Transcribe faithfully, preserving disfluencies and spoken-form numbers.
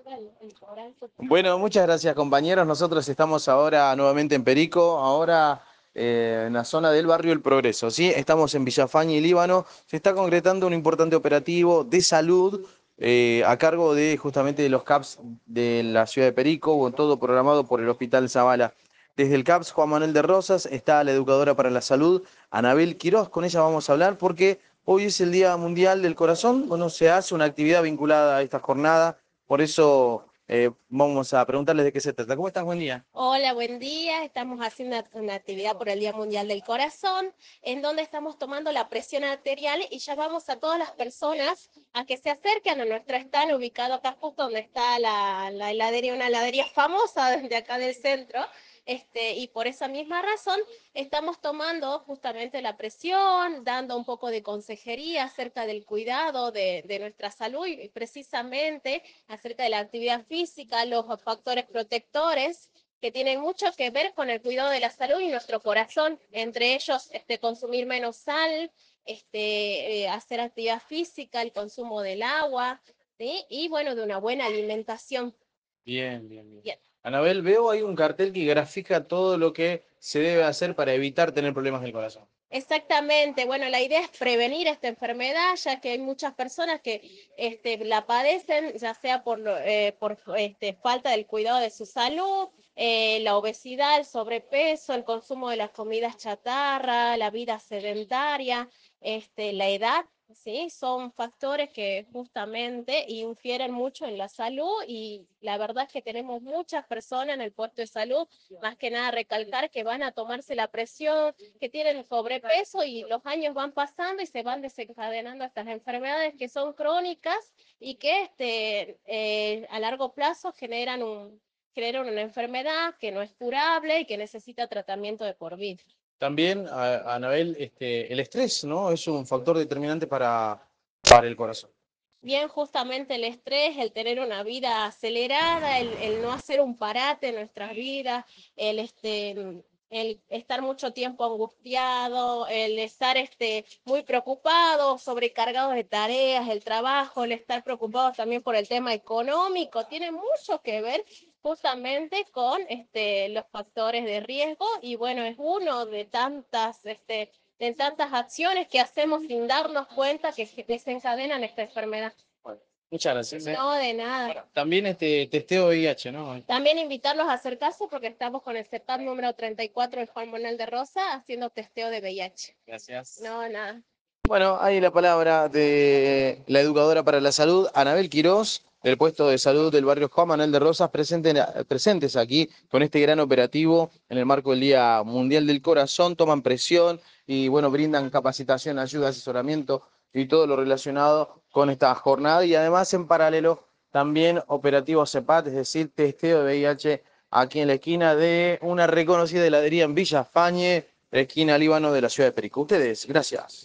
Bueno, muchas gracias compañeros. Nosotros estamos ahora nuevamente en Perico, ahora eh, en la zona del barrio El Progreso, ¿sí? Estamos en Villafañe y Líbano. Se está concretando un importante operativo de salud eh, a cargo de justamente de los C A P S de la ciudad de Perico, con todo programado por el Hospital Zavala. Desde el C A P S Juan Manuel de Rosas está la educadora para la salud, Anabel Quiroz. Con ella vamos a hablar porque hoy es el Día Mundial del Corazón. Bueno, se hace una actividad vinculada a esta jornada. Por eso eh, vamos a preguntarles de qué se trata. ¿Cómo estás? Buen día. Hola, buen día. Estamos haciendo una, una actividad por el Día Mundial del Corazón, en donde estamos tomando la presión arterial y llamamos a todas las personas a que se acerquen a nuestro stand ubicado acá justo donde está la, la heladería, una heladería famosa de acá del centro. Este, y por esa misma razón estamos tomando justamente la presión, dando un poco de consejería acerca del cuidado de, de nuestra salud y precisamente acerca de la actividad física, los factores protectores que tienen mucho que ver con el cuidado de la salud y nuestro corazón, entre ellos este, consumir menos sal, este, eh, hacer actividad física, el consumo del agua, ¿sí? Y bueno, de una buena alimentación. Bien, bien, bien. Bien. Anabel, veo ahí un cartel que grafica todo lo que se debe hacer para evitar tener problemas del corazón. Exactamente, bueno, la idea es prevenir esta enfermedad, ya que hay muchas personas que este, la padecen, ya sea por, lo- eh, por este, falta del cuidado de su salud, eh, la obesidad, el sobrepeso, el consumo de las comidas chatarra, la vida sedentaria, este, la edad, ¿sí? Son factores que justamente infieren mucho en la salud y la verdad es que tenemos muchas personas en el puesto de salud, más que nada recalcar que van a tomarse la presión, que tienen sobrepeso y los años van pasando y se van desencadenando estas enfermedades que son crónicas y que este, eh, a largo plazo generan, un, generan una enfermedad que no es curable y que necesita tratamiento de por vida. También, a- Anabel, este, el estrés, ¿no? Es un factor determinante para, para el corazón. Bien, justamente el estrés, el tener una vida acelerada, el, el no hacer un parate en nuestras vidas, el, este, el estar mucho tiempo angustiado, el estar este, muy preocupado, sobrecargados de tareas, el trabajo, el estar preocupados también por el tema económico, tiene mucho que ver justamente con este, los factores de riesgo y bueno, es uno de tantas este, de tantas acciones que hacemos sin darnos cuenta que desencadenan esta enfermedad. Bueno, muchas gracias. ¿Eh? No, de nada. Bueno, también este testeo de V I H, ¿no? También invitarlos a acercarse porque estamos con el CEPAP número treinta y cuatro de Juan Manuel de Rosa haciendo testeo de V I H. Gracias. No, de nada. Bueno, ahí la palabra de la educadora para la salud, Anabel Quiroz, del puesto de salud del barrio Juan Manuel de Rosas, presente- presentes aquí con este gran operativo en el marco del Día Mundial del Corazón, toman presión y bueno, brindan capacitación, ayuda, asesoramiento y todo lo relacionado con esta jornada y además en paralelo también operativo CEPAT, es decir, testeo de V I H aquí en la esquina de una reconocida heladería en Villa Fañe, esquina Líbano de la ciudad de Perico. Ustedes, gracias.